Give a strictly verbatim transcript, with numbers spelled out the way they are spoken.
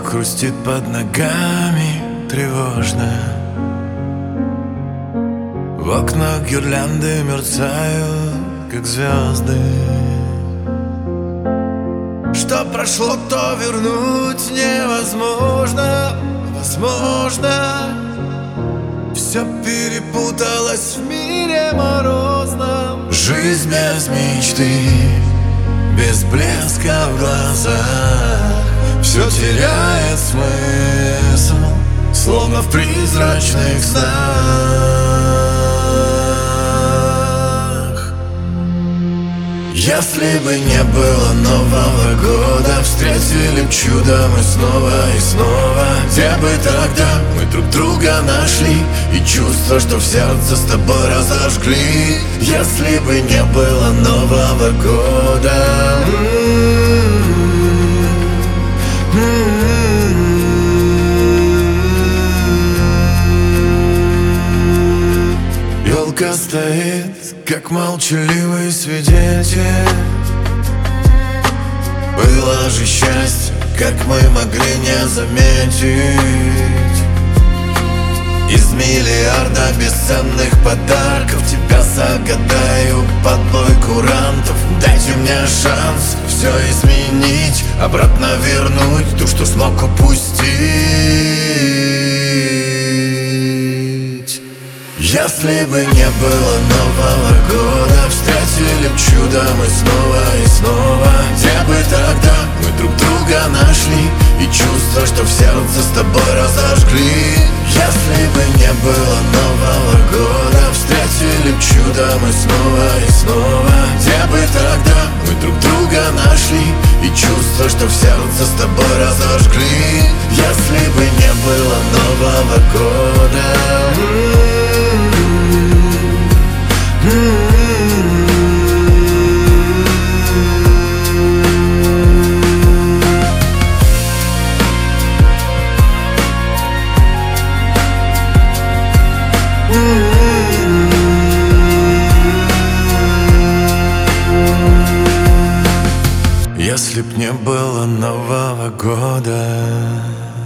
хрустит под ногами тревожно. В окнах гирлянды мерцают, как звезды. Что прошло, то вернуть невозможно. Возможно, все перепуталось в мире морозном. Жизнь без мечты, без блеска в глазах, все теряет смысл, словно в призрачных снах. Если бы не было Нового года, встретили б чудо мы снова и снова. Где бы тогда мы друг друга нашли и чувство, что в сердце с тобой разожгли? Если бы не было Нового года. Елка стоит, как молчаливый свидетель. Было же счастье, как мы могли не заметить. Из миллиарда бесценных подарков тебя загадаю под бой курантов. Дайте мне шанс все изменить, обратно вернуть то, что смог упустить. Если бы не было Нового года, встретили б чудо мы снова и снова. Где бы тогда мы друг друга нашли и чувство, что в сердце с тобой разожгли? Если бы не было Нового года, встретили б чудо мы снова и снова. Где бы тогда мы друг друга нашли и чувство, что в сердце с тобой разожгли? Если бы не было Нового года. Если б не было Нового года.